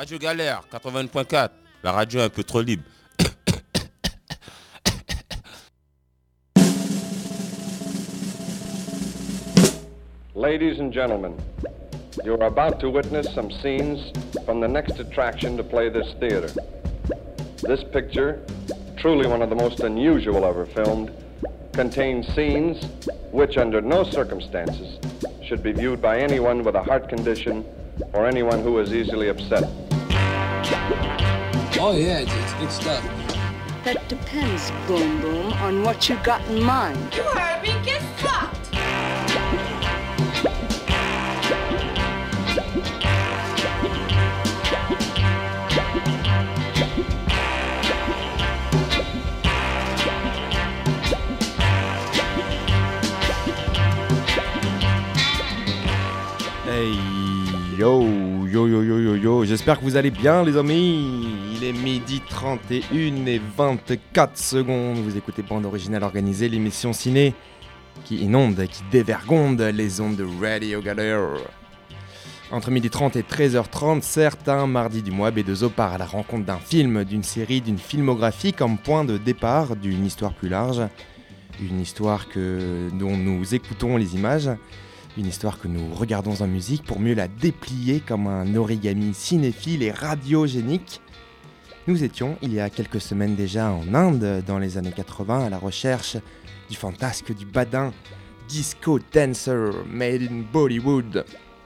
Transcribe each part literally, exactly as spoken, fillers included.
Radio Galère, quatre-vingts point quatre. La radio un peu trop libre. Ladies and gentlemen, you're about to witness some scenes from the next attraction to play this theater. This picture, truly one of the most unusual ever filmed, contains scenes which under no circumstances should be viewed by anyone with a heart condition or anyone who is easily upset. Oh yeah, it's, it's good stuff. That depends, Boom Boom, on what you got in mind. You heard me, get fucked! Hey yo yo yo yo yo yo, j'espère que vous allez bien les amis. Il est midi trente et une et vingt-quatre secondes. Vous écoutez Bande Originale Organisée, l'émission ciné qui inonde, qui dévergonde les ondes de Radio Galère. Entre midi trente et treize heures trente, certes, un mardi du mois, B deux O part à la rencontre d'un film, d'une série, d'une filmographie comme point de départ d'une histoire plus large. Une histoire que, dont nous écoutons les images. Une histoire que nous regardons en musique pour mieux la déplier comme un origami cinéphile et radiogénique. Nous étions, il y a quelques semaines déjà, en Inde, dans les années quatre-vingts, à la recherche du fantasque, du badin, disco dancer made in Bollywood.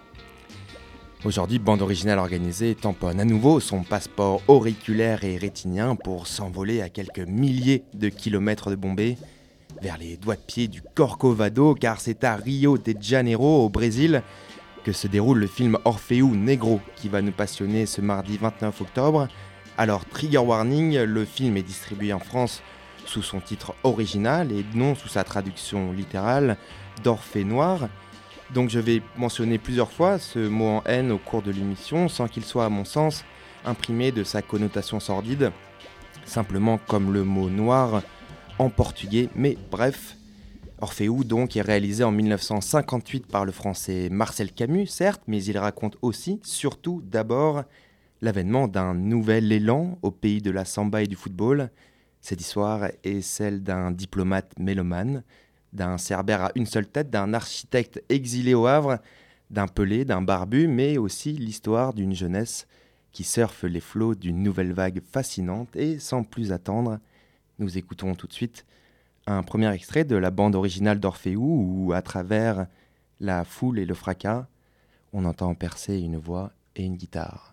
Aujourd'hui, Bande Originale Organisée tamponne à nouveau son passeport auriculaire et rétinien pour s'envoler à quelques milliers de kilomètres de Bombay, vers les doigts de pied du Corcovado, car c'est à Rio de Janeiro, au Brésil, que se déroule le film Orfeu Negro, qui va nous passionner ce mardi vingt-neuf octobre. Alors, trigger warning, le film est distribué en France sous son titre original et non sous sa traduction littérale d'Orphée Noir. Donc je vais mentionner plusieurs fois ce mot en haine au cours de l'émission, sans qu'il soit, à mon sens, imprimé de sa connotation sordide, simplement comme le mot noir en portugais, mais bref. Orfeu donc est réalisé en dix-neuf cent cinquante-huit par le français Marcel Camus, certes, mais il raconte aussi, surtout, d'abord, l'avènement d'un nouvel élan au pays de la samba et du football. Cette histoire est celle d'un diplomate mélomane, d'un cerbère à une seule tête, d'un architecte exilé au Havre, d'un pelé, d'un barbu, mais aussi l'histoire d'une jeunesse qui surfe les flots d'une nouvelle vague fascinante. Et sans plus attendre, nous écoutons tout de suite un premier extrait de la bande originale d'Orfeu où, à travers la foule et le fracas, on entend percer une voix et une guitare.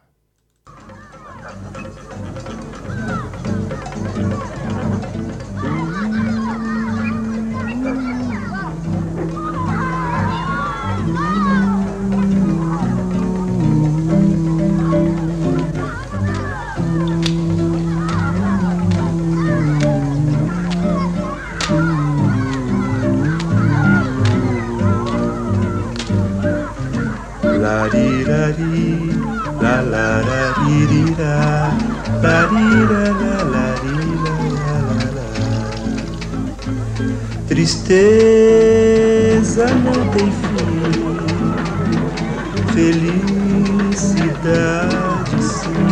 La di da di, la la da di di da, la di da la la di la la la la. Tristeza não tem fim, felicidade sim.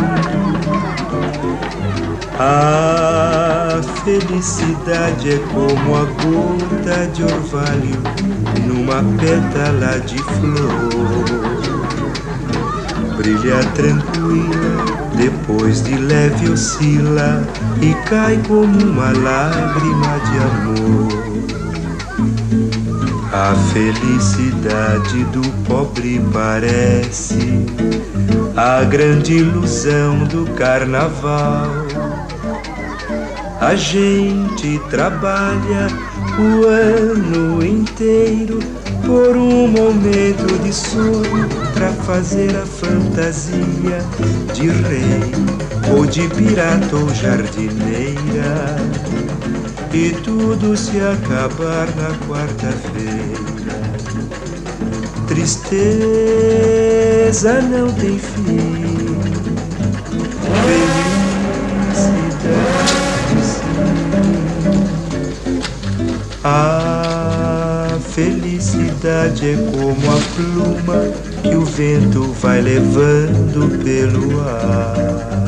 A felicidade é como a gota de orvalho numa pétala de flor. Brilha tranquila, depois de leve oscila e cai como uma lágrima de amor. A felicidade do pobre parece a grande ilusão do carnaval. A gente trabalha o ano inteiro por um momento de sonho pra fazer a fantasia de rei ou de pirata ou jardineira e tudo se acabar na quarta-feira. Tristeza não tem fim, felicidade sim. A felicidade é como a pluma que o vento vai levando pelo ar.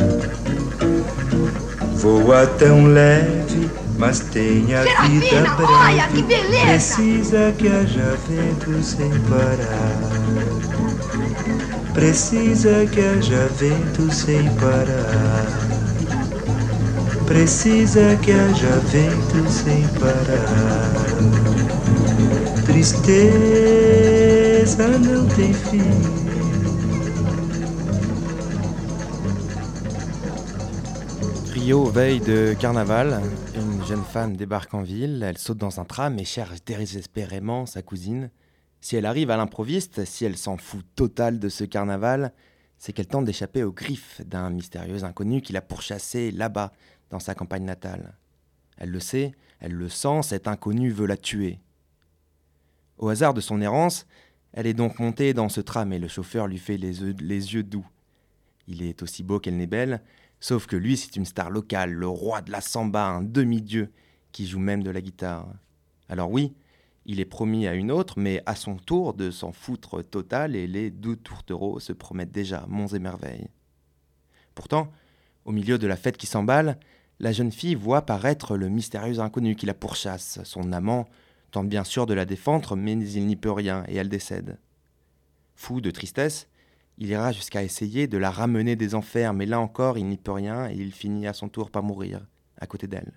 Voa tão leve, mas tem a vida breve. Olha que beleza! Precisa que haja vento sem parar. Precisa que haja vento sem parar. Precisa que haja vento sem parar. Tristeza não tem fim. Rio, veille de carnaval, une jeune femme débarque en ville, elle saute dans un tram et cherche désespérément sa cousine. Si elle arrive à l'improviste, si elle s'en fout total de ce carnaval, c'est qu'elle tente d'échapper aux griffes d'un mystérieux inconnu qui l'a pourchassée là-bas, dans sa campagne natale. Elle le sait, elle le sent, cet inconnu veut la tuer. Au hasard de son errance, elle est donc montée dans ce tram et le chauffeur lui fait les yeux, les yeux doux. Il est aussi beau qu'elle n'est belle, sauf que lui c'est une star locale, le roi de la samba, un demi-dieu, qui joue même de la guitare. Alors oui, il est promis à une autre, mais à son tour de s'en foutre total et les deux tourtereaux se promettent déjà monts et merveilles. Pourtant, au milieu de la fête qui s'emballe, la jeune fille voit paraître le mystérieux inconnu qui la pourchasse. Son amant tente bien sûr de la défendre, mais il n'y peut rien et elle décède. Fou de tristesse, il ira jusqu'à essayer de la ramener des enfers, mais là encore, il n'y peut rien et il finit à son tour par mourir, à côté d'elle.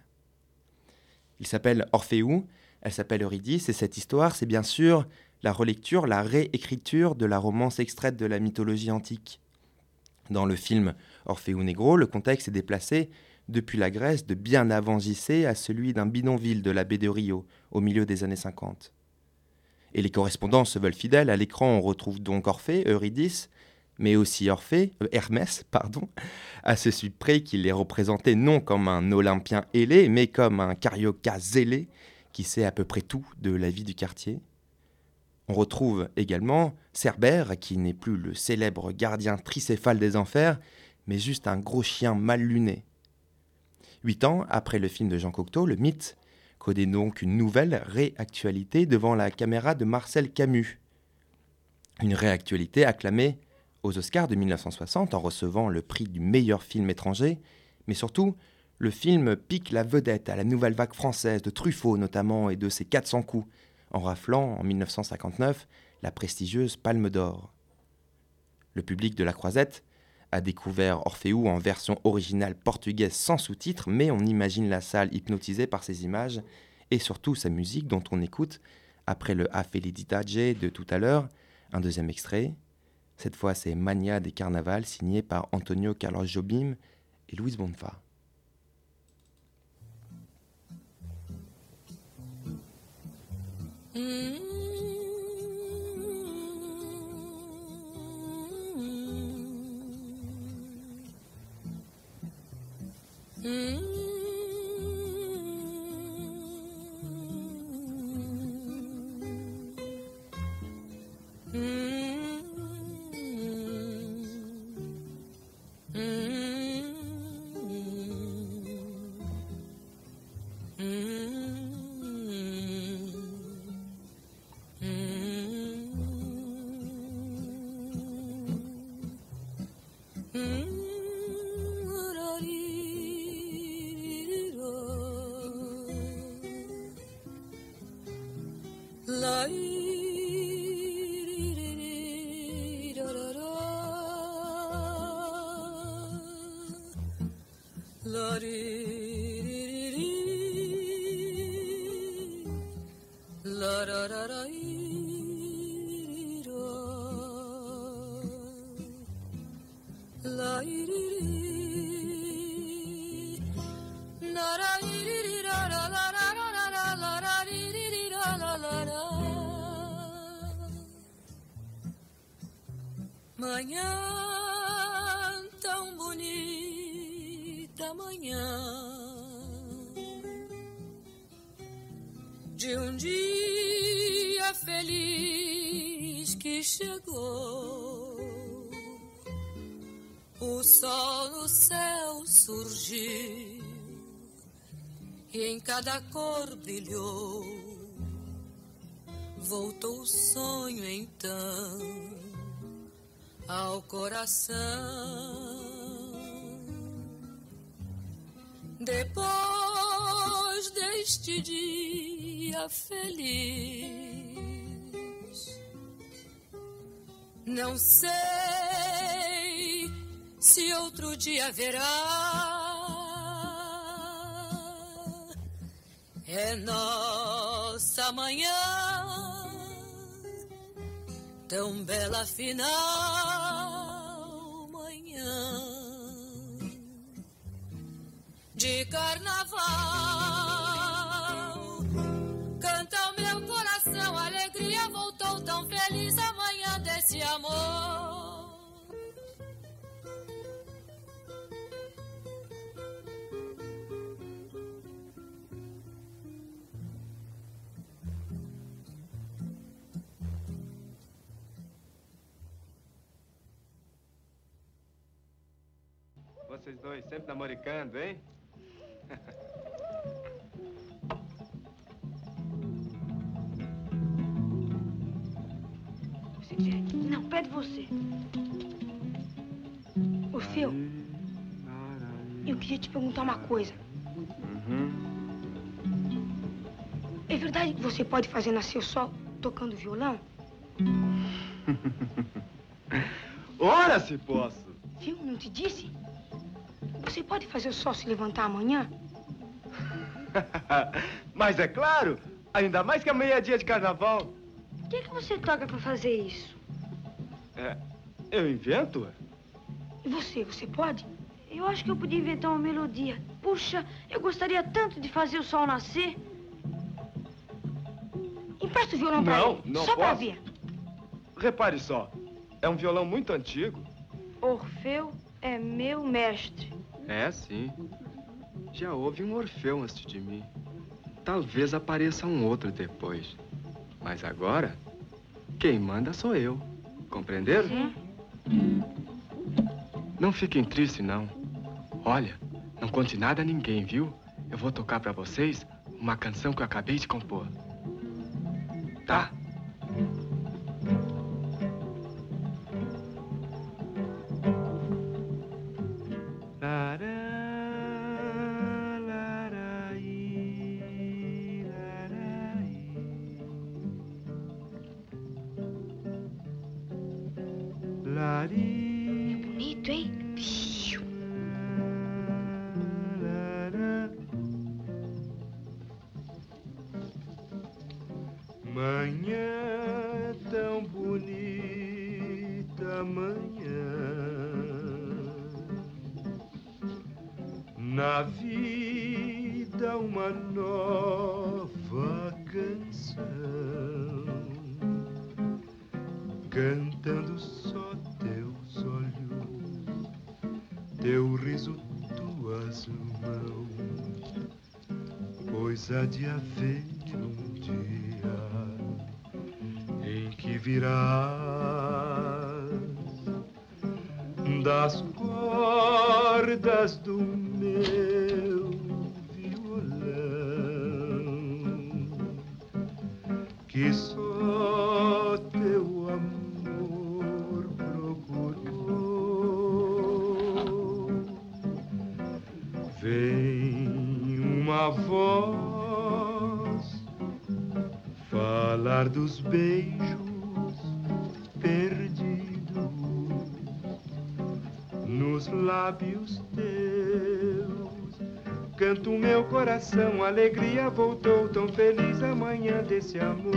Il s'appelle Orphéou, elle s'appelle Eurydice, et cette histoire, c'est bien sûr la relecture, la réécriture de la romance extraite de la mythologie antique. Dans le film Orphéou Negro, le contexte est déplacé depuis la Grèce de bien avant J C à celui d'un bidonville de la baie de Rio, au milieu des années cinquante. Et les correspondants se veulent fidèles. À l'écran, on retrouve donc Orphée, Eurydice, mais aussi Orphée, euh, Hermès, pardon, à ce suite près qu'il est représenté non comme un Olympien ailé, mais comme un carioca zélé qui sait à peu près tout de la vie du quartier. On retrouve également Cerbère, qui n'est plus le célèbre gardien tricéphale des enfers, mais juste un gros chien mal luné. Huit ans après le film de Jean Cocteau, le mythe connaît donc une nouvelle réactualité devant la caméra de Marcel Camus. Une réactualité acclamée aux Oscars de dix-neuf cent soixante en recevant le prix du meilleur film étranger, mais surtout, le film pique la vedette à la nouvelle vague française de Truffaut notamment et de ses quatre cents coups, en raflant en dix-neuf cent cinquante-neuf la prestigieuse Palme d'Or. Le public de la Croisette a découvert Orphéou en version originale portugaise sans sous-titres, mais on imagine la salle hypnotisée par ses images et surtout sa musique dont on écoute, après le A Felicidade de tout à l'heure, un deuxième extrait. Cette fois, c'est Mania des Carnavals, signé par Antonio Carlos Jobim et Luis Bonfa. Mm-hmm. Mm-hmm. Manhã tão bonita, manhã de um dia feliz que chegou. O sol no céu surgiu e em cada cor brilhou. Voltou o sonho então ao coração. Depois deste dia feliz, não sei se outro dia haverá. É nossa manhã tão bela final, manhã de carnaval. Canta o meu coração, a alegria voltou tão feliz, amanhã desse amor. Vocês dois sempre namoricando, hein? Você quer? Não, pede você. Ô, Phil, eu queria te perguntar uma coisa. Uhum. É verdade que você pode fazer nascer o sol tocando violão? Ora, se posso! Phil, não te disse? Você pode fazer o sol se levantar amanhã? Mas é claro, ainda mais que amanhã é dia de carnaval. O que, que você toca pra fazer isso? É, eu invento? E você, você pode? Eu acho que eu podia inventar uma melodia. Puxa, eu gostaria tanto de fazer o sol nascer. Empresta o violão pra Não, ele, não só pra posso. ver. Repare só, é um violão muito antigo. Orfeu é meu mestre. É, sim. Já houve um Orfeu antes de mim. Talvez apareça um outro depois. Mas agora, quem manda sou eu. Compreenderam? Sim. Não fiquem tristes, não. Olha, não conte nada a ninguém, viu? Eu vou tocar pra vocês uma canção que eu acabei de compor. Tá? É bonito, hein? Manhã tão bonita, manhã, na vida uma nova canção, cantando só teus olhos, teu riso, tuas mãos, pois há de haver um dia em que virás das cordas do meu violão, que só teu amor procurou. Vem uma voz falar dos beijos perdidos nos lábios teus. Canta o meu coração, a alegria voltou tão feliz, amanhã desse amor.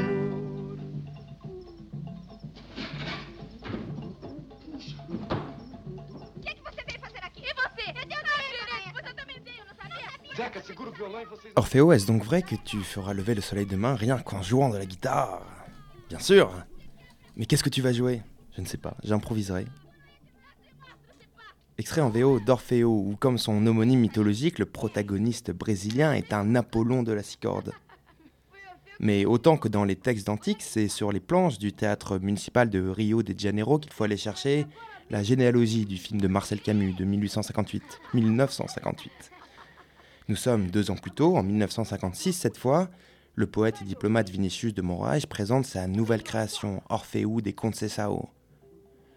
O que é que você veio fazer aqui? E você? Eu tenho nada. Você também veio, não sabia? Zeca, segura o violão e vocês... Orfeo, est-ce donc vrai que tu feras lever le soleil demain rien qu'en jouant de la guitare? Bien sûr. Mais qu'est-ce que tu vas jouer? Je ne sais pas, j'improviserai. Extrait en V O d'Orfeo, où comme son homonyme mythologique, le protagoniste brésilien est un Apollon de la six cordes. Mais autant que dans les textes d'Antique, c'est sur les planches du théâtre municipal de Rio de Janeiro qu'il faut aller chercher la généalogie du film de Marcel Camus de mille huit cent cinquante-huit, mille neuf cent cinquante-huit. Nous sommes deux ans plus tôt, en mille neuf cent cinquante-six cette fois, le poète et diplomate Vinicius de Moraes présente sa nouvelle création, Orfeu de Conceição.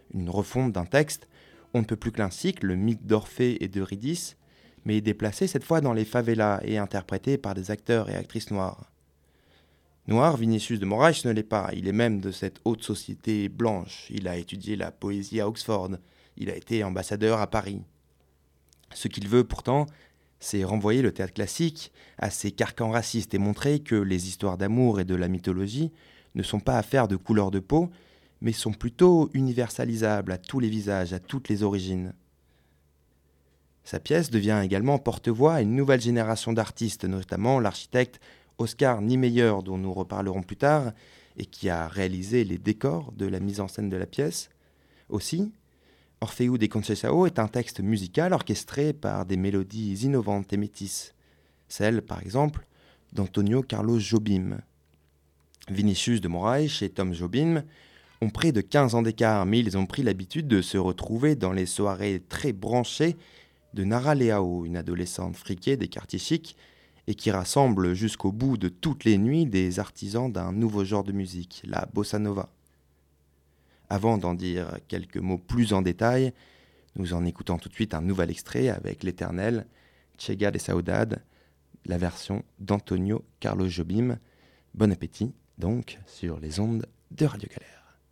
une refonte d'un texte, on ne peut plus classique, le mythe d'Orphée et d'Eurydice, mais déplacé cette fois dans les favelas et interprété par des acteurs et actrices noirs. Noir, Vinicius de Moraes ne l'est pas, il est même de cette haute société blanche, il a étudié la poésie à Oxford, il a été ambassadeur à Paris. Ce qu'il veut pourtant, c'est renvoyer le théâtre classique à ses carcans racistes et montrer que les histoires d'amour et de la mythologie ne sont pas affaires de couleur de peau, mais sont plutôt universalisables à tous les visages, à toutes les origines. Sa pièce devient également porte-voix à une nouvelle génération d'artistes, notamment l'architecte Oscar Niemeyer, dont nous reparlerons plus tard, et qui a réalisé les décors de la mise en scène de la pièce. Aussi, Orfeu de Conceição est un texte musical orchestré par des mélodies innovantes et métisses, celles, par exemple, d'Antonio Carlos Jobim. Vinicius de Moraes et Tom Jobim ont près de quinze ans d'écart, mais ils ont pris l'habitude de se retrouver dans les soirées très branchées de Nara Leao, une adolescente friquée des quartiers chics, et qui rassemble jusqu'au bout de toutes les nuits des artisans d'un nouveau genre de musique, la bossa nova. Avant d'en dire quelques mots plus en détail, nous en écoutons tout de suite un nouvel extrait avec l'éternel Chega de Saudade, la version d'Antonio Carlos Jobim. Bon appétit donc sur les ondes de Radio Galère.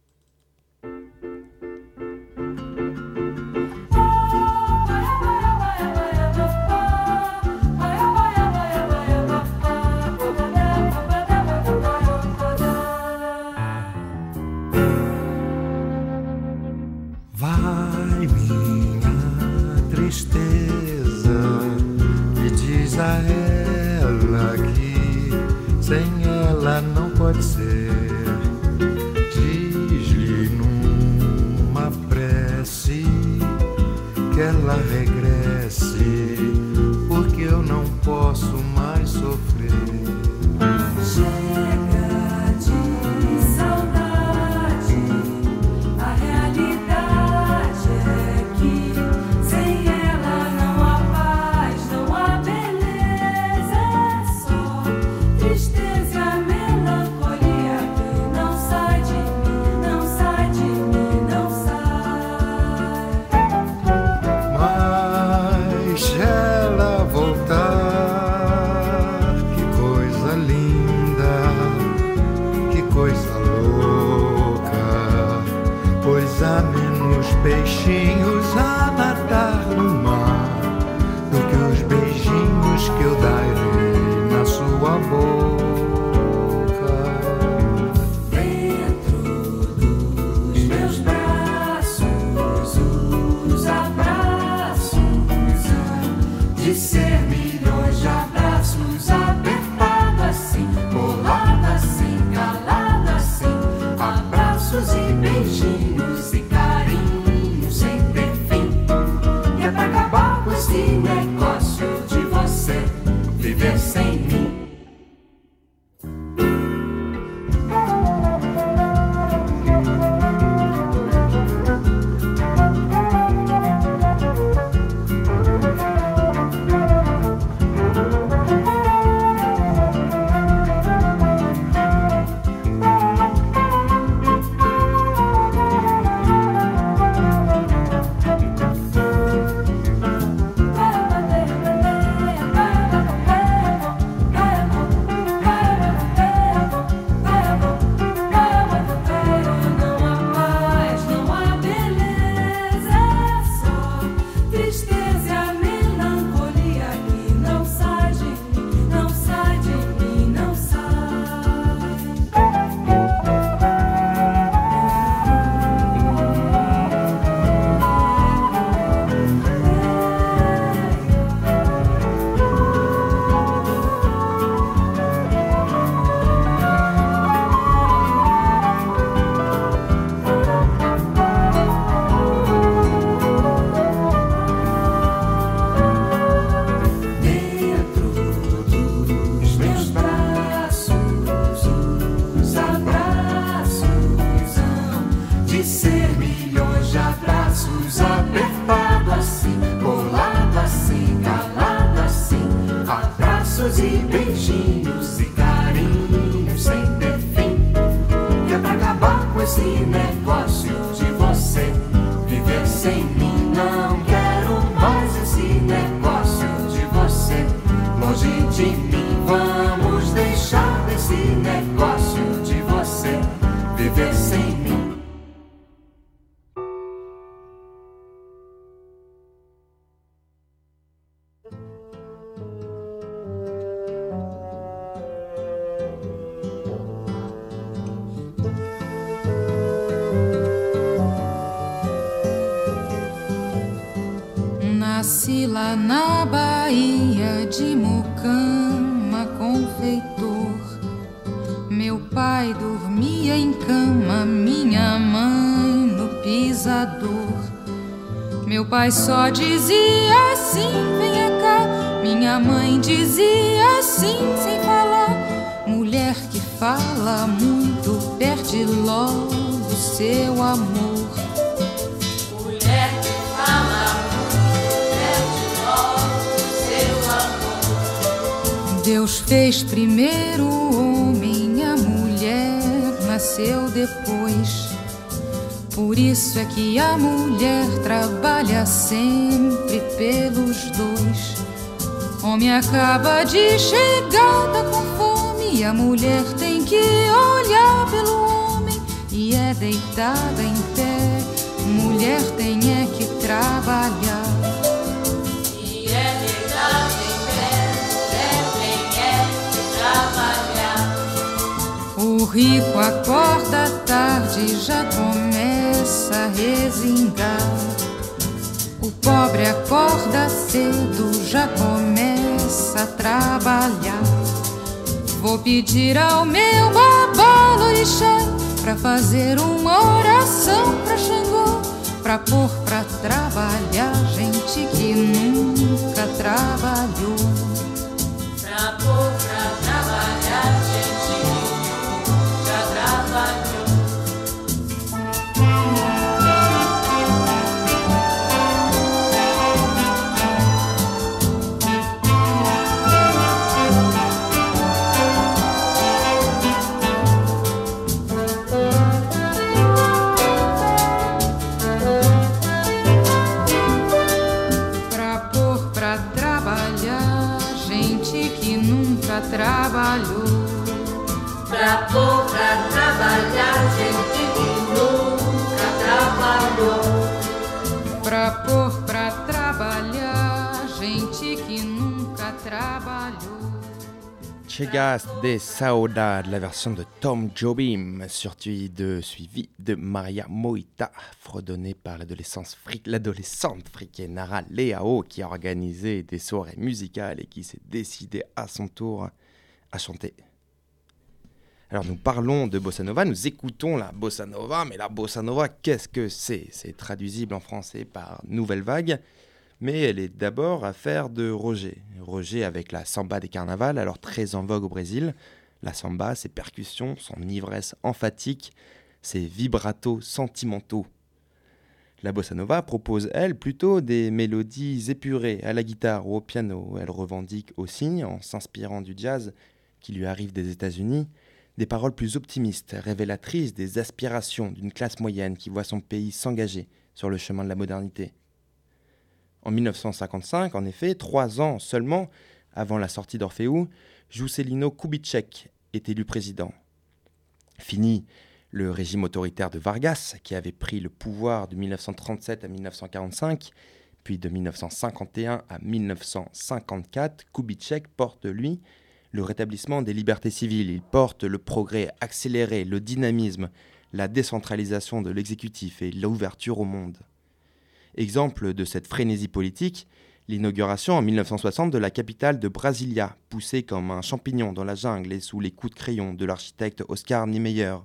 Vai minha tristeza e diz a ela que sem ela não pode ser. Diz-lhe numa prece que ela regresse, porque eu não posso mais sofrer. Chega de saudade, a realidade é que sem ela não há paz, não há beleza, é só tristeza e a melancolia que não sai de mim, não sai de mim, não sai. Mas se ela voltar, que coisa linda, que coisa louca, pois há menos peixinhos a nadar no mar do que os beijinhos que eu darei na sua boca. Dentro dos meus braços, os abraços hão de ser milhões de abraços, apertado assim, colado assim, calado assim, abraços e beijinhos e carinhos sem ter fim. E é pra acabar com esse negócio de você viver sem mim. Não há paz, não há beleza, é só tristeza e a melancolia que não sai de mim, não sai de mim, não sai. Dentro dos meus braços, os abraços hão de ser milhões de abraços, apertado assim, colado assim, calado assim, abraços e beijinhos e carinhos sem ter fim. Que é pra acabar com esse negócio de você Lá na Bahia de Mucama, confeitor, meu pai dormia em cama, minha mãe no pisador. Meu pai só dizia assim, venha cá. Minha mãe dizia assim, sem falar. Mulher que fala muito, perde logo seu amor. Mulher que fala muito, perde logo seu amor. Deus fez primeiro o homem, a mulher nasceu depois. Por isso é que a mulher trabalha sempre pelos dois. Homem acaba de chegar, tá com fome, e a mulher tem que olhar pelo homem. E é deitada em pé, mulher tem é que trabalhar. E é deitada em pé, mulher tem é que trabalhar. O rico acorda tarde, já começa a resingar. O pobre acorda cedo, já começa a trabalhar. Vou pedir ao meu babalorixá pra fazer uma oração pra Xangô, pra pôr pra trabalhar gente que nunca trabalhou. Pra pôr pra trabalhar gente que nunca trabalhou. Trabalhou pra pôr pra trabalhar gente que nunca trabalhou. Pra pôr pra trabalhar gente que nunca trabalhou. Chegas de Saudade, la version de Tom Jobim, suivi de, suivi de Maria Moita, fredonnée par l'adolescente africaine Nara Leao, qui a organisé des soirées musicales et qui s'est décidée à son tour à chanter. Alors nous parlons de Bossa Nova, nous écoutons la Bossa Nova, mais la Bossa Nova, qu'est-ce que c'est ? C'est traduisible en français par Nouvelle Vague, mais elle est d'abord affaire de Roger. Roger avec la samba des carnavals, alors très en vogue au Brésil. La samba, ses percussions, son ivresse emphatique, ses vibratos sentimentaux. La Bossa Nova propose, elle, plutôt des mélodies épurées à la guitare ou au piano. Elle revendique aussi, en s'inspirant du jazz qui lui arrive des États-Unis, des paroles plus optimistes, révélatrices des aspirations d'une classe moyenne qui voit son pays s'engager sur le chemin de la modernité. En dix-neuf cent cinquante-cinq, en effet, trois ans seulement avant la sortie d'Orfeu, Juscelino Kubitschek est élu président. Fini le régime autoritaire de Vargas, qui avait pris le pouvoir de dix-neuf cent trente-sept à dix-neuf cent quarante-cinq, puis de dix-neuf cent cinquante et un à dix-neuf cent cinquante-quatre, Kubitschek porte, lui, le rétablissement des libertés civiles. Il porte le progrès accéléré, le dynamisme, la décentralisation de l'exécutif et l'ouverture au monde. Exemple de cette frénésie politique, l'inauguration en dix-neuf cent soixante de la capitale de Brasilia, poussée comme un champignon dans la jungle et sous les coups de crayon de l'architecte Oscar Niemeyer.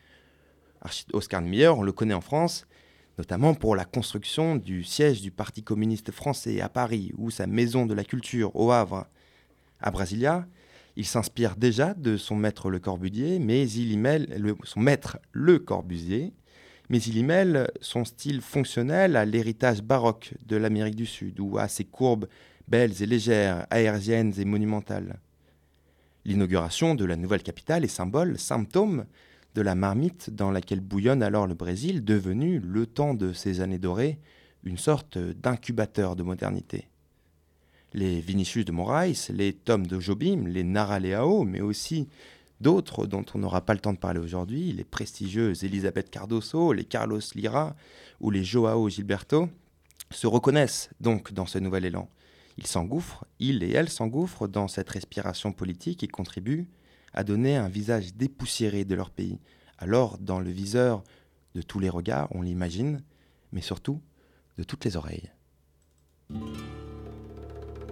Archi- Oscar Niemeyer, on le connaît en France, notamment pour la construction du siège du Parti communiste français à Paris ou sa maison de la culture au Havre. À Brasilia, il s'inspire déjà de son maître Le Corbusier, mais il y mêle le, son maître Le Corbusier, mais il y mêle son style fonctionnel à l'héritage baroque de l'Amérique du Sud ou à ses courbes belles et légères, aériennes et monumentales. L'inauguration de la nouvelle capitale est symbole, symptôme de la marmite dans laquelle bouillonne alors le Brésil, devenu, le temps de ces années dorées, une sorte d'incubateur de modernité. Les Vinicius de Moraes, les Tom de Jobim, les Nara Leao, mais aussi d'autres dont on n'aura pas le temps de parler aujourd'hui, les prestigieuses Elisabeth Cardoso, les Carlos Lyra ou les Joao Gilberto, se reconnaissent donc dans ce nouvel élan. Ils s'engouffrent, ils et elles s'engouffrent dans cette respiration politique et contribuent à donner un visage dépoussiéré de leur pays, alors dans le viseur de tous les regards, on l'imagine, mais surtout de toutes les oreilles.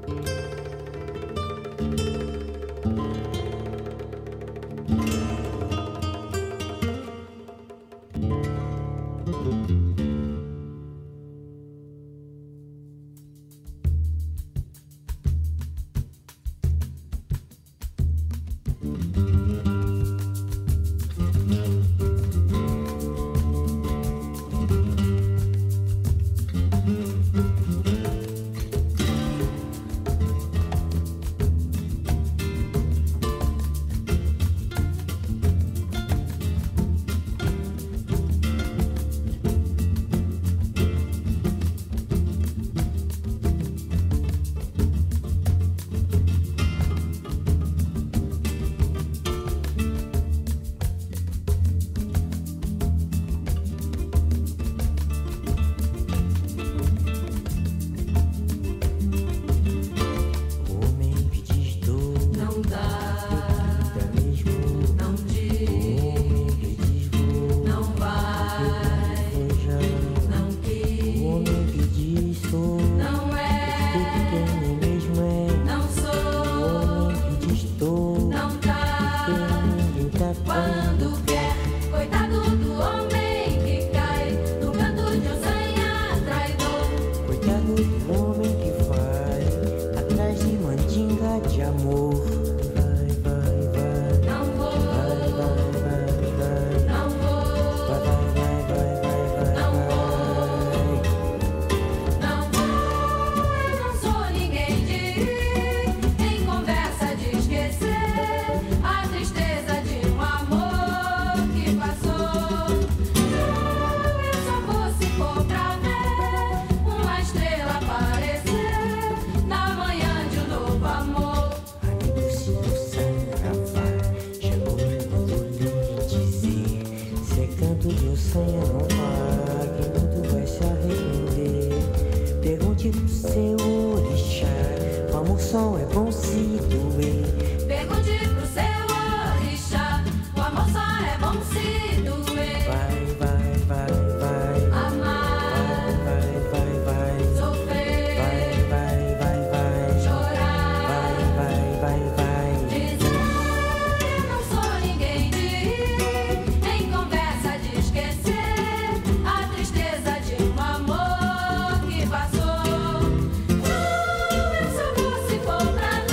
Se for pra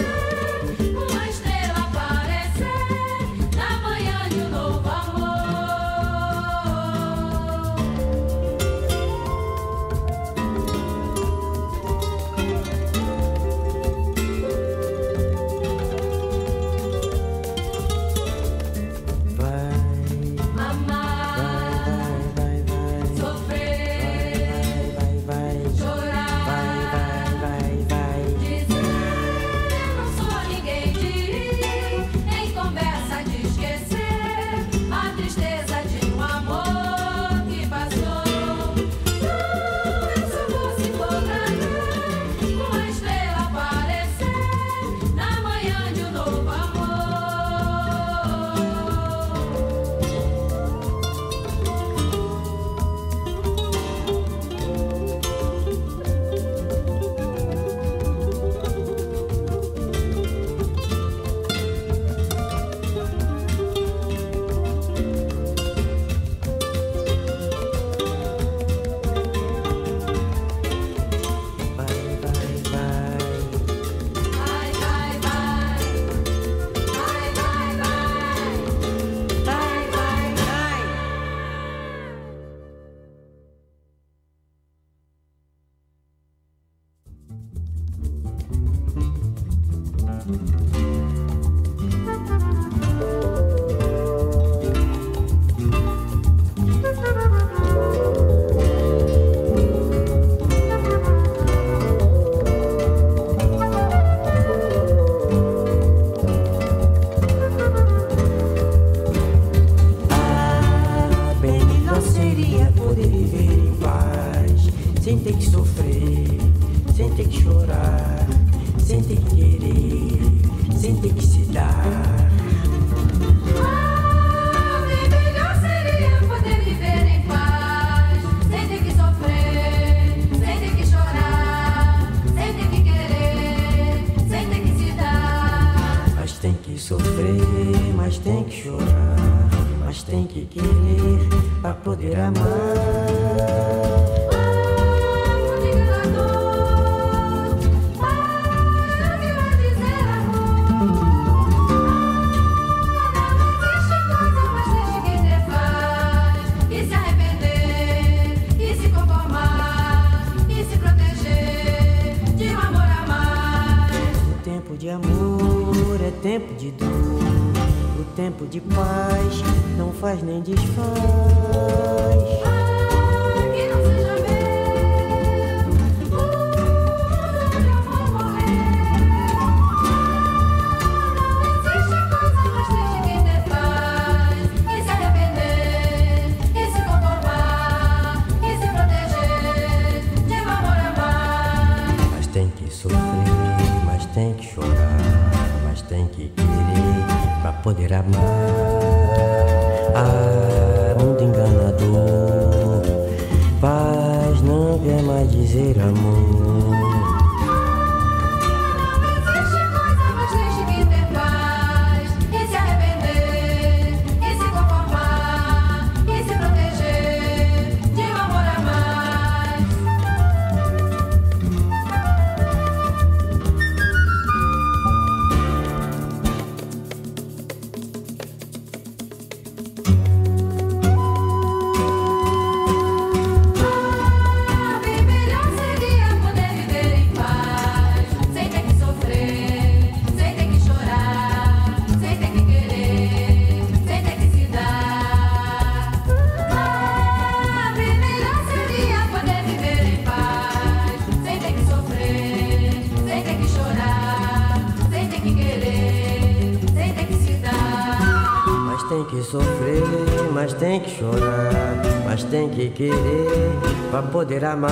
sofrer, mas tem que chorar, mas tem que querer pra poder amar. De amor é tempo de dor, o tempo de paz não faz nem desfaz. Ah, que não seja meu, uh, onde eu vou morrer. Ah, não existe coisa mais triste que ter paz, e se arrepender, e se conformar, e se proteger de um amor a mais. Mas tem que sofrer, mas tem que chorar, mas tem que querer pra poder amar. Ah, mundo enganador, paz não quer mais dizer amor. Não existe coisa mais triste que ter paz, e se arrepender, e se conformar, e se proteger de um amor a mais. Sofrer, mas tem que chorar, mas tem que querer pra poder amar.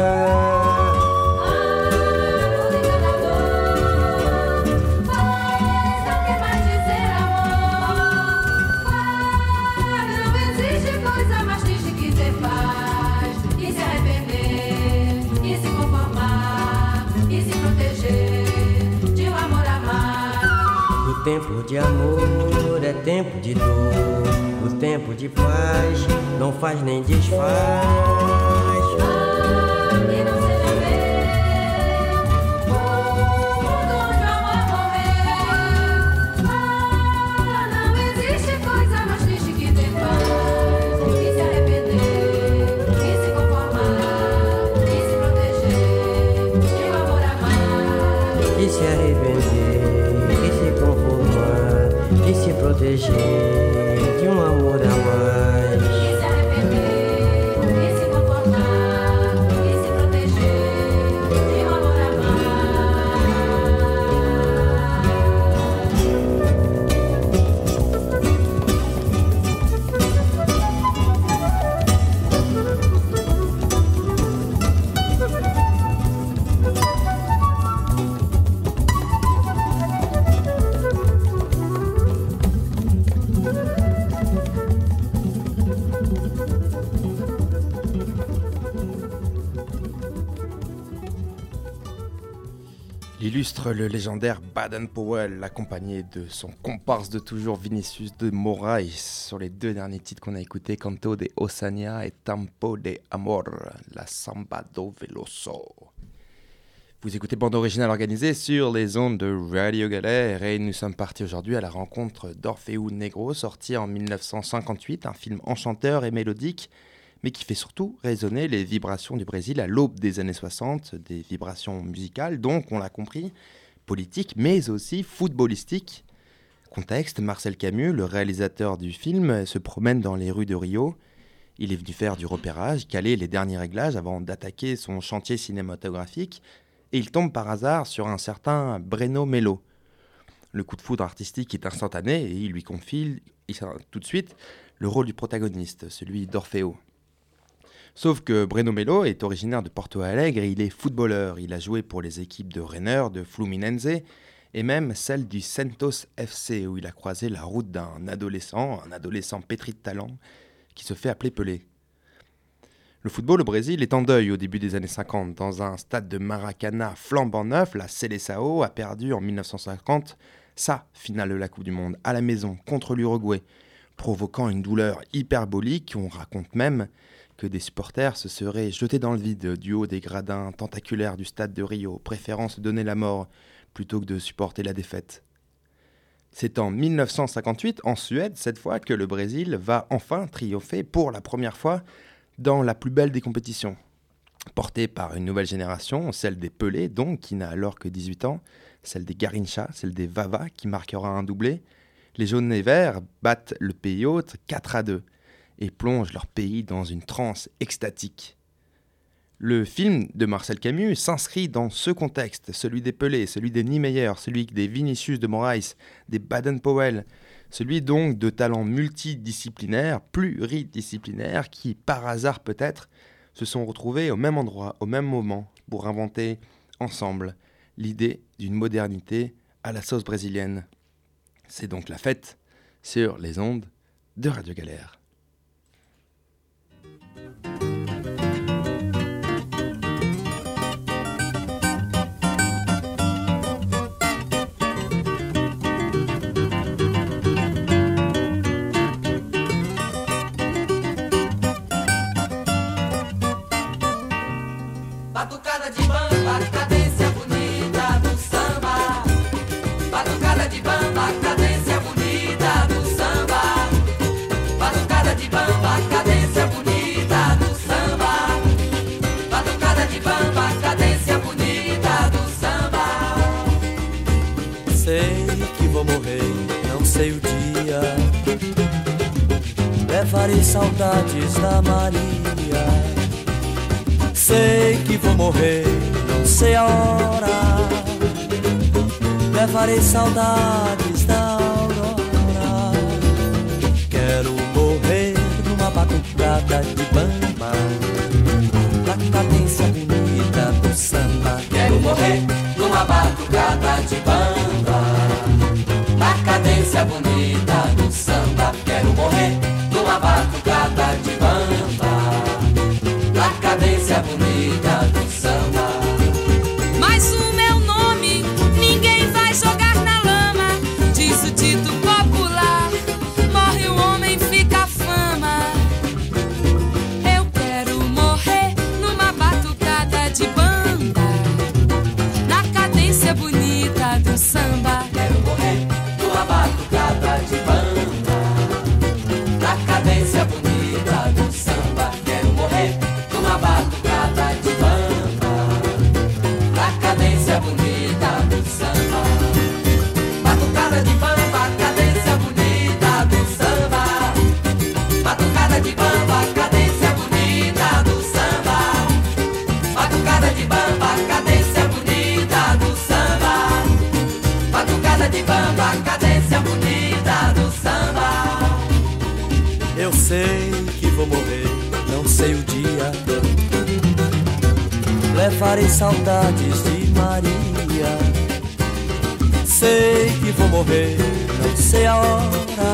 O tempo de amor é tempo de dor, o tempo de paz não faz nem desfaz. Ah, que não seja meu, mundo onde o amor morreu. Ah, não existe coisa mais triste que ter paz, e se arrepender, e se conformar, e se proteger de um amor a mais. E se arrepender, e se conformar, e se proteger de um amor a mais. E se arrepender, e se conformar, e se proteger de um amor a L'illustre le légendaire Baden-Powell, accompagné de son comparse de toujours Vinicius de Moraes, sur les deux derniers titres qu'on a écoutés, Canto de Ossania et Tempo de Amor, la Samba do Veloso. Vous écoutez Bande Originale Organisée sur les ondes de Radio Galère et nous sommes partis aujourd'hui à la rencontre d'Orfeu Negro, sorti en mille neuf cent cinquante-huit, un film enchanteur et mélodique, mais qui fait surtout résonner les vibrations du Brésil à l'aube des années soixante, des vibrations musicales, donc on l'a compris, politiques, mais aussi footballistiques. Contexte, Marcel Camus, le réalisateur du film, se promène dans les rues de Rio. Il est venu faire du repérage, caler les derniers réglages avant d'attaquer son chantier cinématographique, et il tombe par hasard sur un certain Breno Melo. Le coup de foudre artistique est instantané et il lui confie tout de suite le rôle du protagoniste, celui d'Orfeo. Sauf que Breno Melo est originaire de Porto Alegre et il est footballeur. Il a joué pour les équipes de Renner, de Fluminense et même celle du Santos F C où il a croisé la route d'un adolescent, un adolescent pétri de talent qui se fait appeler Pelé. Le football au Brésil est en deuil au début des années cinquante. Dans un stade de Maracana flambant neuf, la Seleção a perdu en mille neuf cent cinquante sa finale de la Coupe du Monde à la maison contre l'Uruguay, provoquant une douleur hyperbolique. On raconte même que des supporters se seraient jetés dans le vide du haut des gradins tentaculaires du stade de Rio, préférant se donner la mort plutôt que de supporter la défaite. C'est en mille neuf cent cinquante-huit, en Suède, cette fois, que le Brésil va enfin triompher pour la première fois dans la plus belle des compétitions. Porté par une nouvelle génération, celle des Pelé, donc, qui n'a alors que dix-huit ans, celle des Garrincha, celle des Vava, qui marquera un doublé, les jaunes et verts battent le pays hôte quatre à deux et plongent leur pays dans une transe extatique. Le film de Marcel Camus s'inscrit dans ce contexte, celui des Pelé, celui des Niemeyer, celui des Vinicius de Moraes, des Baden-Powell, celui donc de talents multidisciplinaires, pluridisciplinaires, qui, par hasard peut-être, se sont retrouvés au même endroit, au même moment, pour inventer ensemble l'idée d'une modernité à la sauce brésilienne. C'est donc la fête sur les ondes de Radio Galère. Batucada de bamba, cadência bonita do samba. Batucada de bamba, cadência bonita do samba. Batucada de bamba, cadência bonita do samba. Batucada de bamba, cadência bonita do samba. Sei que vou morrer, não sei o dia. Levarei saudades da Maria. Sei que vou morrer, não sei a hora. Levarei saudades da aurora. Quero morrer numa batucada de bamba, na cadência bonita do samba. Quero morrer numa batucada de bamba, na cadência bonita do samba. Quero morrer numa batucada de bamba, na cadência bonita do samba. Mas o meu nome ninguém vai jogar na lama. Diz o dito popular: morre o homem, fica a fama. Eu quero morrer numa batucada de bamba, na cadência bonita do samba. Quero morrer numa batucada de bamba, na cadência bonita do samba. Quero morrer numa batucada de bamba, na cadência bonita do samba. Batucada de bamba, cadência bonita do samba. Batucada de bamba, cadência bonita do samba. Batucada de bamba, cadência bonita do samba. Batucada de bamba, cadência bonita do samba. Eu sei que vou morrer, não sei o dia. Levarei saudades de Maria. Sei que vou morrer, não sei a hora.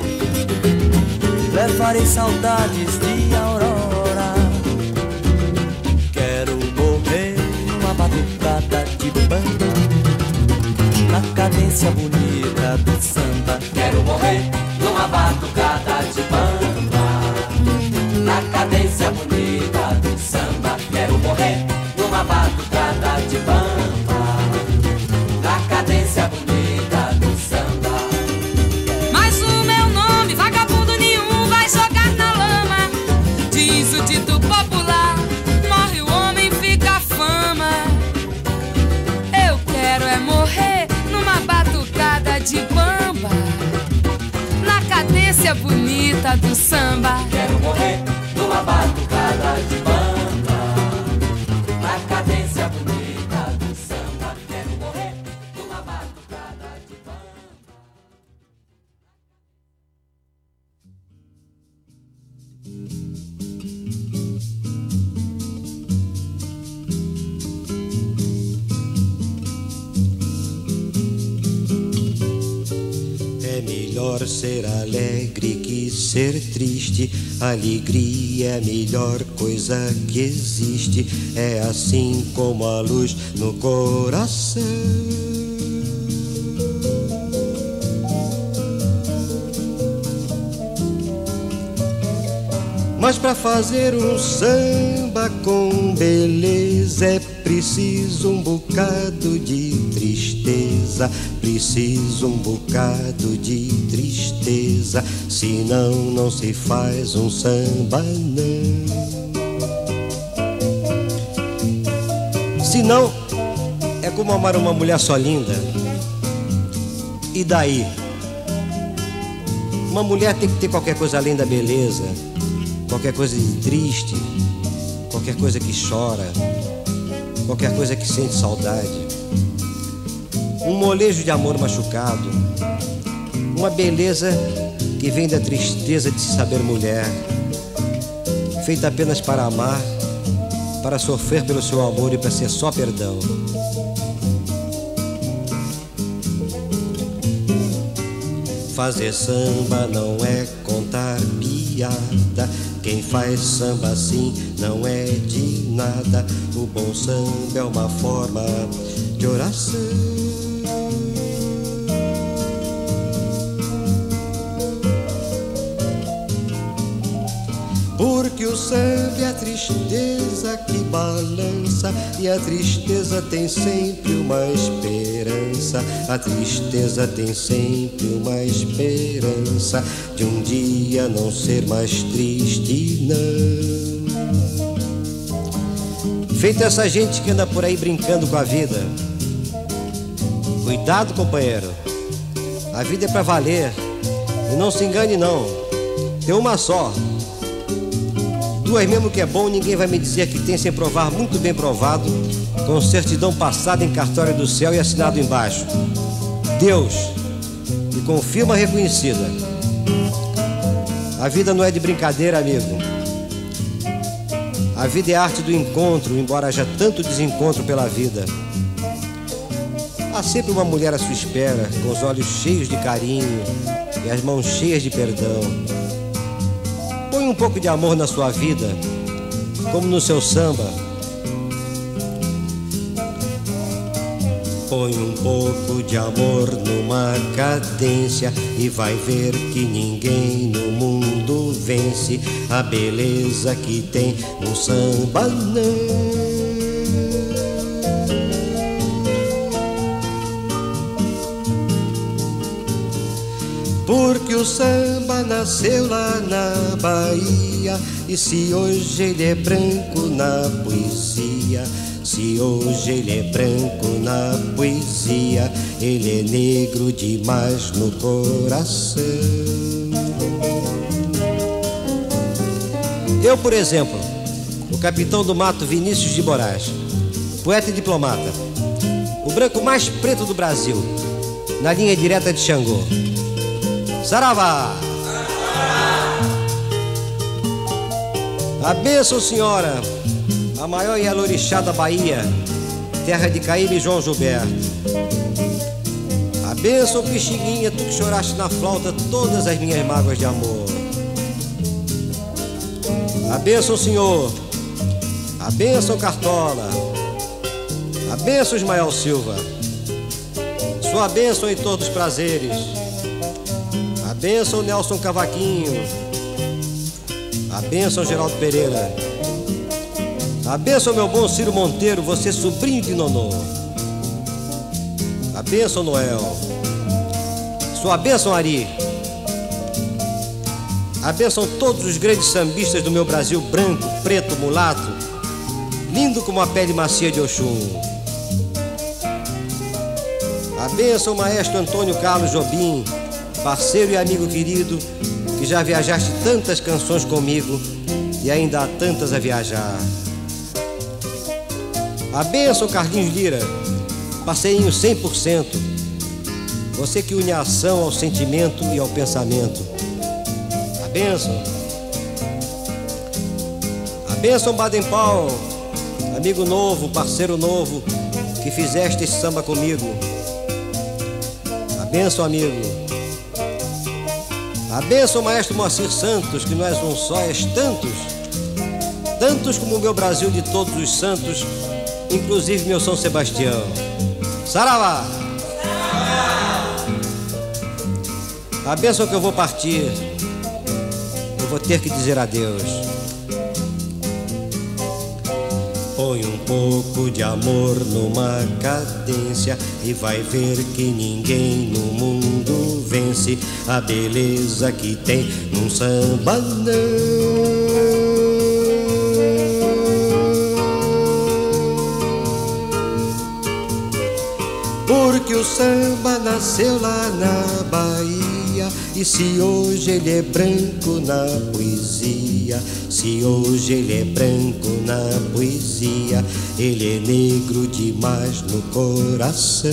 Levarei saudades de aurora. Quero morrer numa batucada de bamba, na cadência bonita do samba. Quero morrer numa batucada de bamba, na cadência bonita do samba. Quero morrer numa batucada de bamba, na cadência bonita do samba. Mas o meu nome, vagabundo nenhum, vai jogar na lama. Diz o dito popular: morre o homem, fica a fama. Eu quero é morrer numa batucada de bamba, na cadência bonita do samba. Quero morrer numa batucada de bamba, na cadência bonita do samba. Quero morrer numa batucada de bamba. É melhor ser alegre que ser triste. Alegria é a melhor coisa que existe. É assim como a luz no coração. Mas pra fazer um samba com beleza é preciso um bocado de tristeza, preciso um bocado de tristeza, senão não se faz um samba não. Senão é como amar uma mulher só linda. E daí? Uma mulher tem que ter qualquer coisa além da beleza, qualquer coisa de triste, qualquer coisa que chora, qualquer coisa que sente saudade, um molejo de amor machucado, uma beleza que vem da tristeza de se saber mulher, feita apenas para amar, para sofrer pelo seu amor e para ser só perdão. Fazer samba não é contar piada, quem faz samba assim não é de nada. O bom samba é uma forma de oração. Porque o samba é a tristeza que balança, e a tristeza tem sempre uma esperança. A tristeza tem sempre uma esperança de um dia não ser mais triste, não. Feita essa gente que anda por aí brincando com a vida. Cuidado, companheiro, a vida é pra valer. E não se engane não, tem uma só. Duas mesmo que é bom, ninguém vai me dizer que tem sem provar muito bem provado, com certidão passada em cartório do céu e assinado embaixo. Deus, e com firma reconhecida. A vida não é de brincadeira, amigo. A vida é a arte do encontro, embora haja tanto desencontro pela vida. Há sempre uma mulher à sua espera, com os olhos cheios de carinho e as mãos cheias de perdão. Põe um pouco de amor na sua vida, como no seu samba. Põe um pouco de amor numa cadência e vai ver que ninguém no mundo vence a beleza que tem um samba não. Porque o samba nasceu lá na Bahia, e se hoje ele é branco na poesia, se hoje ele é branco na poesia, ele é negro demais no coração. Eu, por exemplo, o capitão do mato Vinícius de Moraes, poeta e diplomata, o branco mais preto do Brasil, na linha direta de Xangô. Saravá! A bênção, senhora, a maior Ialorixá da Bahia, terra de Caíbe e João Gilberto. A bênção, Pixinguinha, tu que choraste na flauta todas as minhas mágoas de amor. A bênção, senhor, a bênção, Cartola, a bênção, Ismael Silva, sua bênção, Heitor dos Prazeres. A bênção, Nelson Cavaquinho. A bênção, Geraldo Pereira. A bênção, meu bom Ciro Monteiro, você sobrinho de Nonô. A bênção, Noel. Sua bênção, Ari. A bênção, todos os grandes sambistas do meu Brasil branco, preto, mulato, lindo como a pele macia de Oxum. A bênção, maestro Antônio Carlos Jobim, parceiro e amigo querido, que já viajaste tantas canções comigo e ainda há tantas a viajar. A bênção, Carlinhos Lira, parceirinho cem por cento, você que une a ação ao sentimento e ao pensamento. A bênção. A bênção, Baden Powell, amigo novo, parceiro novo, que fizeste esse samba comigo. A bênção, amigo. A bênção, maestro Moacir Santos, que não és um só, és tantos, tantos como o meu Brasil de todos os santos, inclusive meu São Sebastião. Saravá! A bênção que eu vou partir, eu vou ter que dizer adeus. Põe um pouco de amor numa cadência e vai ver que ninguém no mundo vence a beleza que tem num samba não. Porque o samba nasceu lá na Bahia, e se hoje ele é branco na poesia, se hoje ele é branco na poesia, ele é negro demais no coração.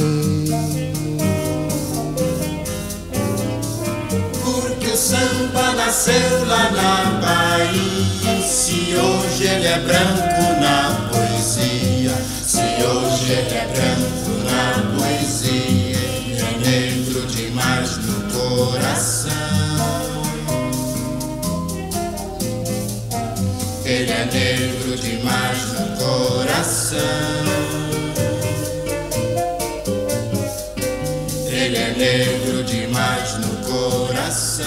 Porque o samba nasceu lá na Bahia, e se hoje ele é branco na poesia, se hoje ele é branco na poesia, ele é negro demais no coração. Ele é negro demais no coração. Ele é negro demais no coração.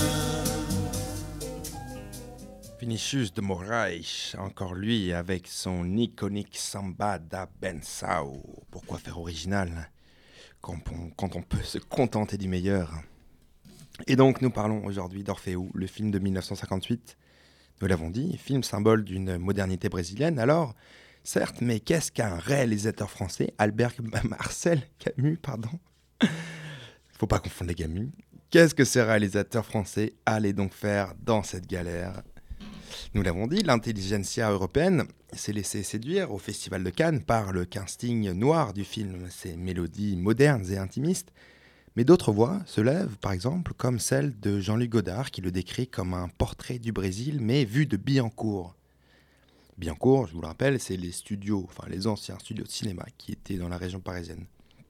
Vinicius de Moraes, encore lui avec son iconique Samba da Benção. Pourquoi faire original quand on, quand on peut se contenter du meilleur? Et donc nous parlons aujourd'hui d'Orfeu, le film de mille neuf cent cinquante-huit. Nous l'avons dit, film symbole d'une modernité brésilienne. Alors, certes, mais qu'est-ce qu'un réalisateur français, Albert Marcel Camus, pardon. Faut pas confondre les Camus. Qu'est-ce que ce réalisateur français allait donc faire dans cette galère? Nous l'avons dit, l'intelligentsia européenne s'est laissée séduire au Festival de Cannes par le casting noir du film, ses mélodies modernes et intimistes. Mais d'autres voix se lèvent, par exemple, comme celle de Jean-Luc Godard, qui le décrit comme un portrait du Brésil, mais vu de Billancourt. Billancourt, je vous le rappelle, c'est les studios, enfin les anciens studios de cinéma qui étaient dans la région parisienne.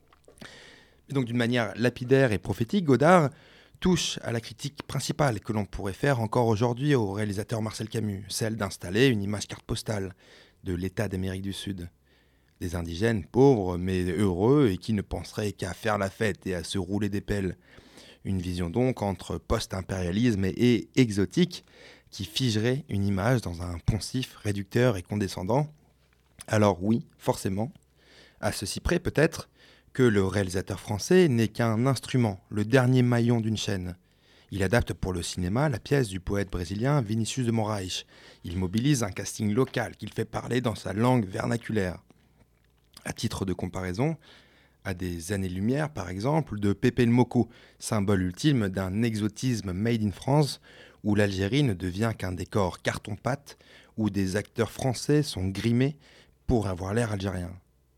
Et donc d'une manière lapidaire et prophétique, Godard touche à la critique principale que l'on pourrait faire encore aujourd'hui au réalisateur Marcel Camus, celle d'installer une image carte postale de l'État d'Amérique du Sud. Des indigènes pauvres mais heureux et qui ne penseraient qu'à faire la fête et à se rouler des pelles. Une vision donc entre post-impérialisme et, et exotique qui figerait une image dans un poncif réducteur et condescendant. Alors oui, forcément, à ceci près peut-être que le réalisateur français n'est qu'un instrument, le dernier maillon d'une chaîne. Il adapte pour le cinéma la pièce du poète brésilien Vinicius de Moraes. Il mobilise un casting local qu'il fait parler dans sa langue vernaculaire. À titre de comparaison, à des années-lumière, par exemple, de Pepe le Moko, symbole ultime d'un exotisme made in France, où l'Algérie ne devient qu'un décor carton-pâte, où des acteurs français sont grimés pour avoir l'air algérien.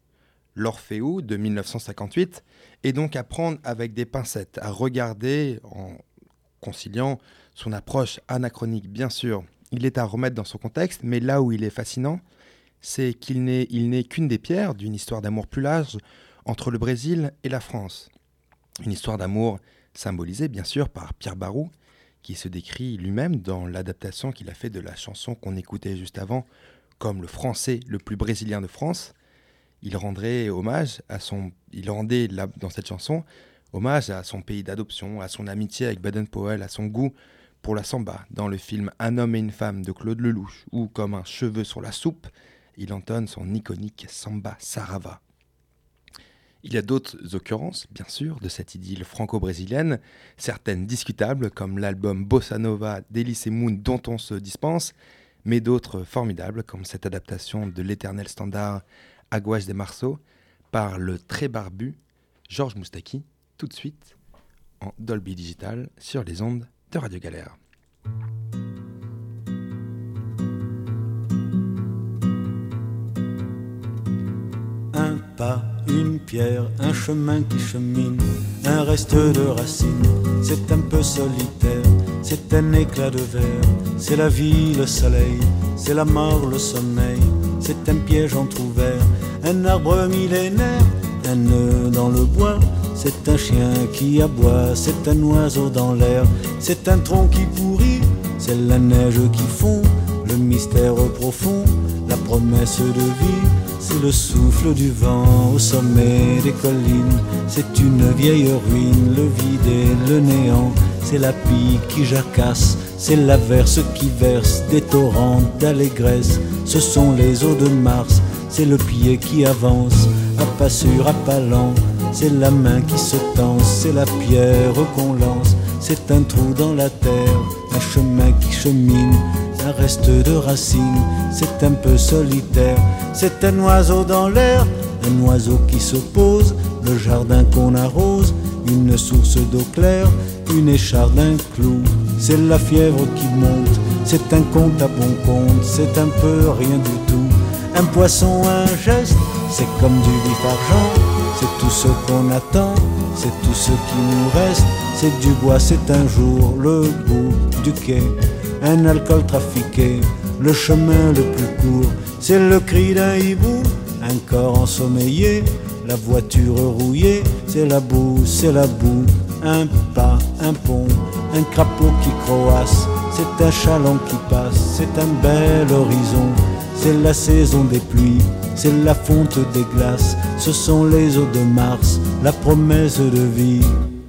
L'Orfeu de mille neuf cent cinquante-huit est donc à prendre avec des pincettes, à regarder en conciliant son approche anachronique, bien sûr. Il est à remettre dans son contexte, mais là où il est fascinant, c'est qu'il n'est, il n'est qu'une des pierres d'une histoire d'amour plus large entre le Brésil et la France. Une histoire d'amour symbolisée, bien sûr, par Pierre Barou, qui se décrit lui-même dans l'adaptation qu'il a fait de la chanson qu'on écoutait juste avant, comme le français le plus brésilien de France. Il rendrait hommage à son, il rendait là, dans cette chanson hommage à son pays d'adoption, à son amitié avec Baden-Powell, à son goût pour la samba, dans le film Un homme et une femme de Claude Lelouch, où, comme un cheveu sur la soupe, il entonne son iconique Samba Sarava. Il y a d'autres occurrences, bien sûr, de cette idylle franco-brésilienne, certaines discutables, comme l'album Bossa Nova d'Elis Moon dont on se dispense, mais d'autres formidables, comme cette adaptation de l'éternel standard Aguas de Março par le très barbu Georges Moustaki, tout de suite en Dolby Digital sur les ondes de Radio Galère. Un pas, une pierre, un chemin qui chemine, un reste de racines, c'est un peu solitaire, c'est un éclat de verre, c'est la vie, le soleil, c'est la mort, le sommeil, c'est un piège entrouvert, un arbre millénaire, un nœud dans le bois, c'est un chien qui aboie, c'est un oiseau dans l'air, c'est un tronc qui pourrit, c'est la neige qui fond, le mystère profond, la promesse de vie, c'est le souffle du vent au sommet des collines, c'est une vieille ruine, le vide et le néant, c'est la pie qui jacasse, c'est l'averse qui verse des torrents d'allégresse. Ce sont les eaux de Mars, c'est le pied qui avance, à pas sûr, à pas lent. C'est la main qui se tense, c'est la pierre qu'on lance. C'est un trou dans la terre, un chemin qui chemine, un reste de racines. C'est un peu solitaire, c'est un oiseau dans l'air, un oiseau qui se pose, le jardin qu'on arrose, une source d'eau claire, une écharde, un clou. C'est la fièvre qui monte, c'est un conte à bon compte, c'est un peu rien du tout. Un poisson, un geste, c'est comme du vif argent. C'est tout ce qu'on attend, c'est tout ce qui nous reste. C'est du bois, c'est un jour le bout du quai. Un alcool trafiqué, le chemin le plus court. C'est le cri d'un hibou, un corps ensommeillé. La voiture rouillée, c'est la boue, c'est la boue. Un pas, un pont, un crapaud qui croasse. C'est un chaland qui passe, c'est un bel horizon. C'est la saison des pluies, c'est la fonte des glaces. Ce sont les eaux de Mars, la promesse de vie.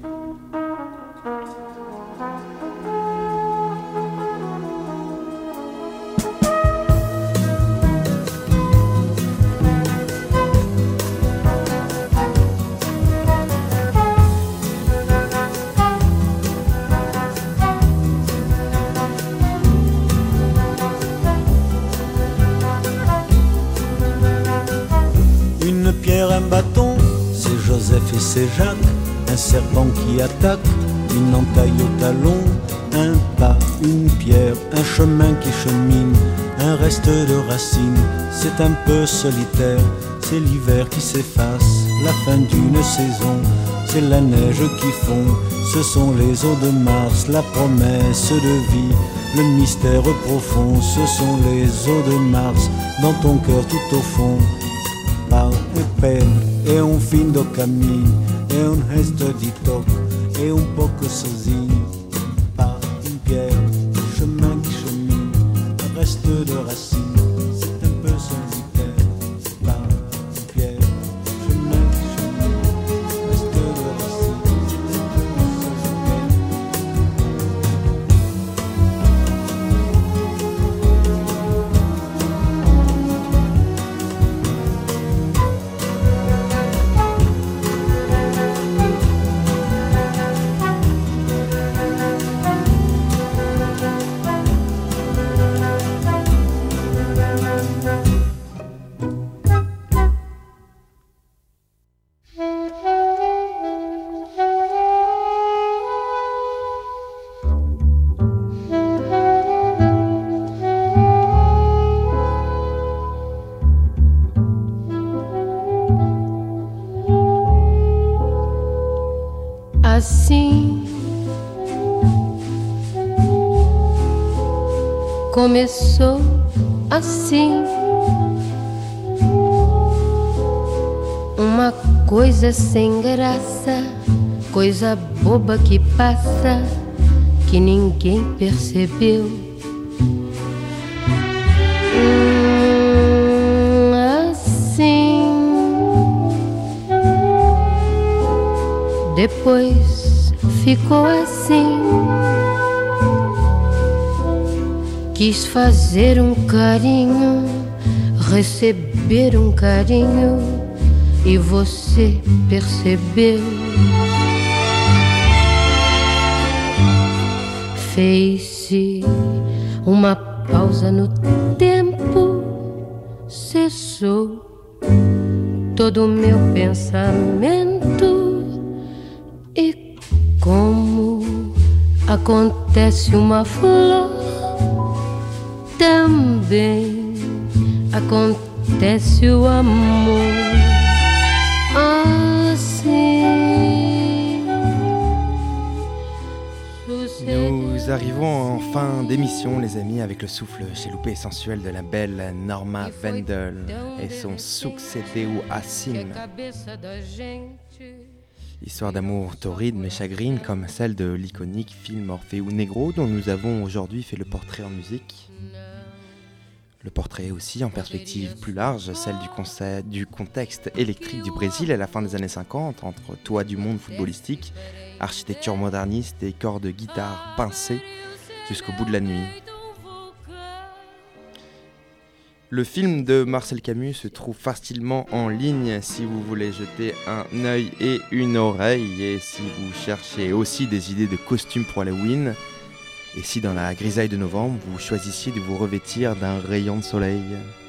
C'est Jacques, un serpent qui attaque, une entaille au talon, un pas, une pierre, un chemin qui chemine, un reste de racines. C'est un peu solitaire, c'est l'hiver qui s'efface, la fin d'une saison, c'est la neige qui fond. Ce sont les eaux de Mars, la promesse de vie, le mystère profond. Ce sont les eaux de Mars, dans ton cœur tout au fond. Pau e peine e um fim do caminho, é um resto de toque, é um pouco sozinho. Pas une pierre, chemin qui chemine, un reste de racine, c'est un peu solitaire. Pas une pierre, chemin qui chemine, un reste de racine, c'est un peu solitaire. Assim começou assim uma coisa sem graça, coisa boba que passa, que ninguém percebeu. Hum, assim depois ficou assim. Quis fazer um carinho, receber um carinho, e você percebeu. Fez-se uma pausa no tempo, cessou todo o meu pensamento, e como acontece uma flor, também acontece o amor. Assim Nous arrivons en fin d'émission, les amis, avec le souffle chez loupé et sensuel de la belle Norma Wendel et son Succedeu Assim. Histoire d'amour torride mais chagrine, comme celle de l'iconique film Orfeu Negro, dont nous avons aujourd'hui fait le portrait en musique. Le portrait aussi en perspective plus large, celle du, conce- du contexte électrique du Brésil à la fin des années cinquante, entre toit du monde footballistique, architecture moderniste et corps de guitare pincés jusqu'au bout de la nuit. Le film de Marcel Camus se trouve facilement en ligne si vous voulez jeter un œil et une oreille, et si vous cherchez aussi des idées de costumes pour Halloween. Et si dans la grisaille de novembre, vous choisissiez de vous revêtir d'un rayon de soleil.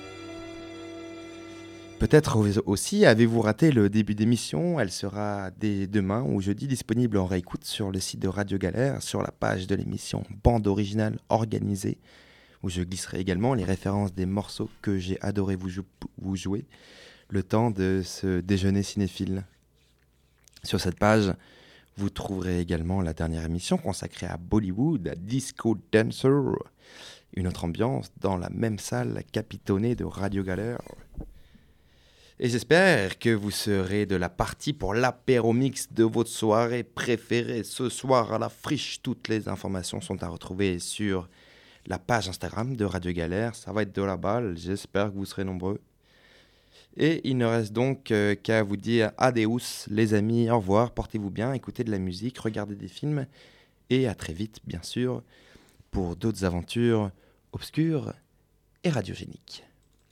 Peut-être aussi avez-vous raté le début d'émission, elle sera dès demain ou jeudi disponible en réécoute sur le site de Radio Galère, sur la page de l'émission Bande Originale Organisée, où je glisserai également les références des morceaux que j'ai adoré vous, jou- vous jouer, le temps de ce déjeuner cinéphile. Sur cette page, vous trouverez également la dernière émission consacrée à Bollywood, à Disco Dancer, une autre ambiance dans la même salle capitonnée de Radio Galère. Et j'espère que vous serez de la partie pour l'apéro mix de votre soirée préférée ce soir à la friche. Toutes les informations sont à retrouver sur la page Instagram de Radio Galère. Ça va être de la balle, j'espère que vous serez nombreux. Et il ne reste donc euh, qu'à vous dire adios les amis, au revoir, portez-vous bien, écoutez de la musique, regardez des films et à très vite bien sûr pour d'autres aventures obscures et radiogéniques.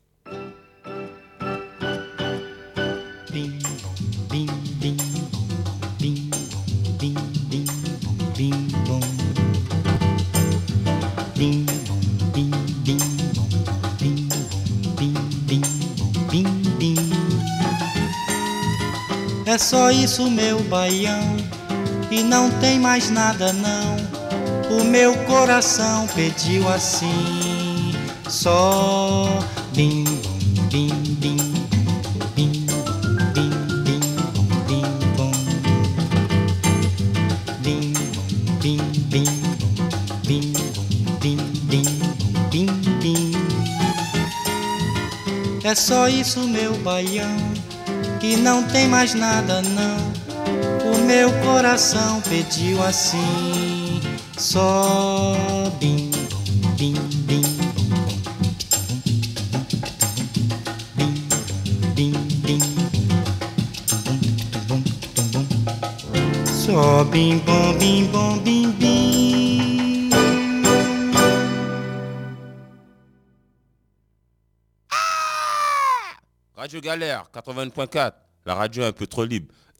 Bing bong, bing bing bong, bing bing bing bong, bing bong. Bing bong, bing bing bong, bing bong, bing bing bong, bing bing. É só isso, meu baião, e não tem mais nada não. O meu coração pediu assim, só bing bong, bing bing. É só isso, meu baião, que não tem mais nada não. O meu coração pediu assim, só bim bom, bim bim bom, bim bim bom, só bim bom, bim bom, bim bim. Radio Galère, quatre-vingts point quatre, la radio un peu trop libre.